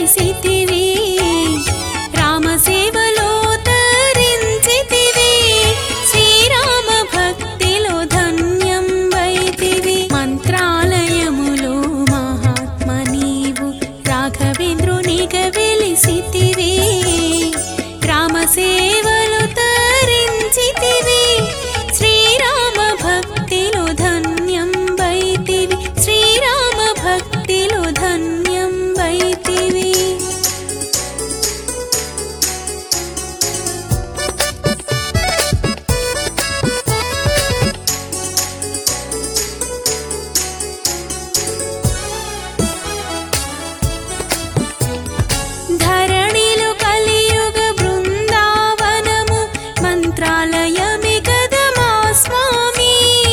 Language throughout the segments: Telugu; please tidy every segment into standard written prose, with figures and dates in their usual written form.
వెలిసితివి రామ సేవలో తరించితివి శ్రీరామ భక్తిలో ధన్యం వైతివి మంత్రాలయములో మహాత్మ నీవు రాఘవేంద్రునిగా వెలిసితివి రామ సేవలో తరించితివి శ్రీరామ భక్తిలో ధన్యం వైతివి శ్రీరామ భక్తిలో ధన్యం వైతివి ధరణిలో కలియుగ బృందావనము మంత్రాలయమే కదా మా స్వామి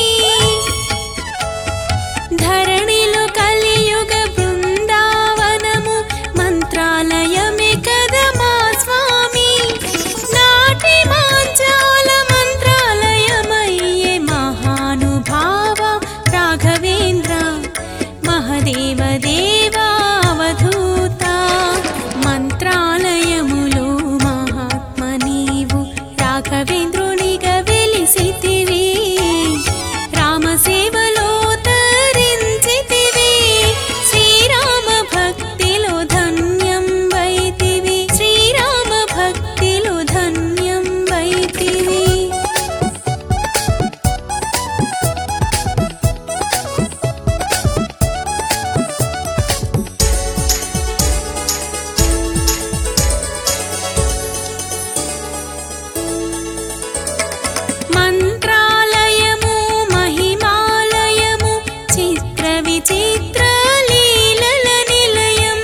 ధరణిలో కలియుగ బృందావనము మంత్రాలయమే కదా మా స్వామి నాటి మాంచాల మంత్రాలయమయ్యే మహానుభావ రాఘవేంద్ర మహదేవ దేవా అవధూత మంత్రాలయములో మహాత్మ నీవు రాఘవేంద్రునిగా వెలిసితివి రామ సేవలో తరించితివి శ్రీరామ భక్తిలో ధన్యం వైతివి శ్రీరామ భక్తిలో ధన్యం వైతివి మంత్రాలయము మహిమాలయము చిత్ర విచిత్ర లీలల నిలయం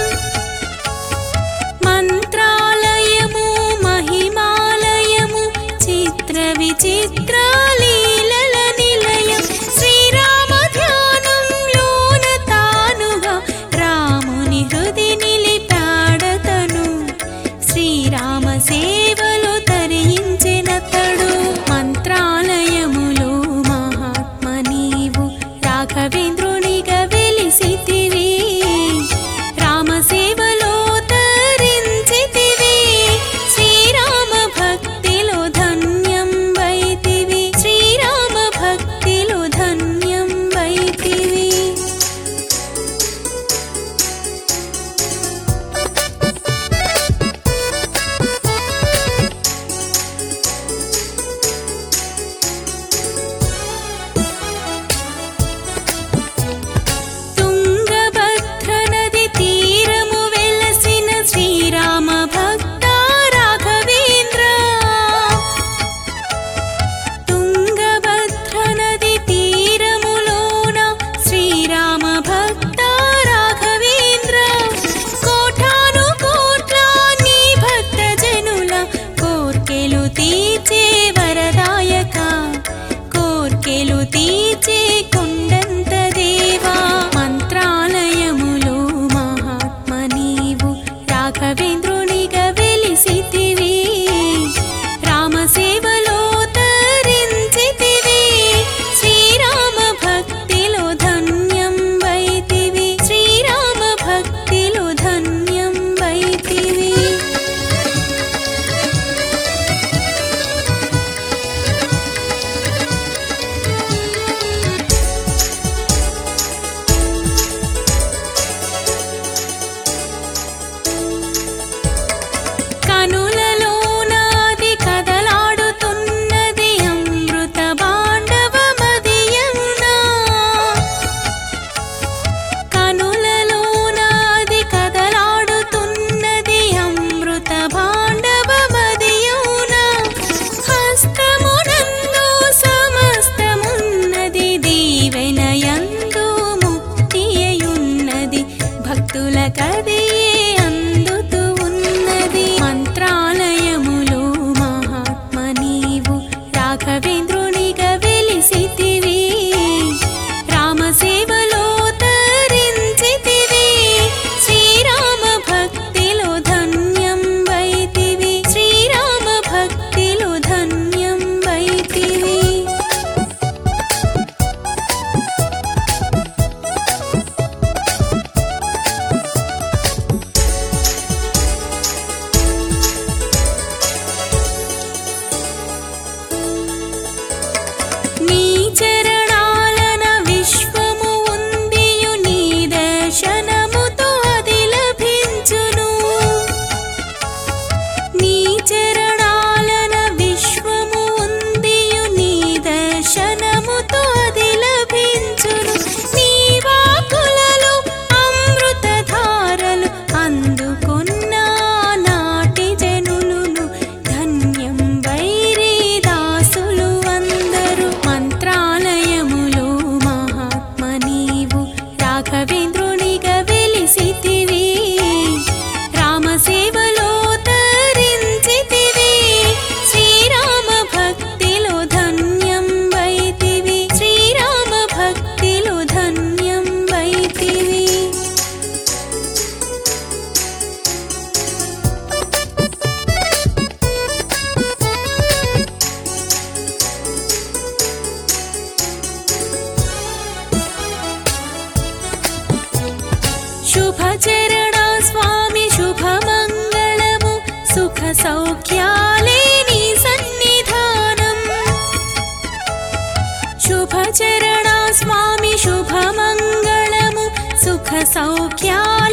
మంత్రాలయము మహిమాలయము చిత్ర విచిత్ర లీలల నిలయం శ్రీరామ ధ్యానంలోన తానుగా రాముని హృది నిలిపాడతను శ్రీరామ సేవలో తరించెనతడు మంత్రాలయములో మహాత్మ నీవు రాఘవేంద్రునిగా వెలిసితివి రామ సేవలో తరించితివి శ్రీరామ భక్తిలో ధన్యం వైతివి శ్రీరామ భక్తిలో ధన్యం వైతివి తుంగభద్ర నది తీరము వెలసిన శ్రీరామ భక్త రాఘవేంద్ర తుంగభద్ర నది తీరములోన శ్రీరామ భక్త రాఘవేంద్ర కోటాను కోట్ల నీ భక్త జనుల కోర్కెలు తీర్చే వరదాయక కోర్కెలు తీర్చే కొండంత దేవా మంత్రాలయములో మహాత్మ నీవు రాఘవేంద్రునిగా వెలిసితివి రామ సేవలో తరించితివి శ్రీరామ భక్తిలో ధన్యం వైతివి శ్రీరామ భక్తిలో ధన్యం వైతివి కనులలో నాది కదలాడుతున్నది అమృత భాండవమదియన్నా కనులలో నాది కదలాడుతున్నది అమృత భాండవమదియౌనా హస్తమునందు సమస్తమున్నది దీవెనయందు ముక్తియున్నది భక్తులకదే అందుతూ ఉన్నది మంత్రాలయములో మహాత్మ నీవు రాఘవేంద్రునిగా వెలిసితివి రామ సేవలో తరించితివి శ్రీరామ భక్తిలో ధన్యం వైతివి శ్రీరామ భక్తిలో ధన్యం వైతివి చరణా స్వామి శుభమంగళము సుఖ సౌఖ్యాలే నీ సన్నిధానం శుభ చరణా స్వామి శుభమంగళము సుఖ సౌఖ్యాలే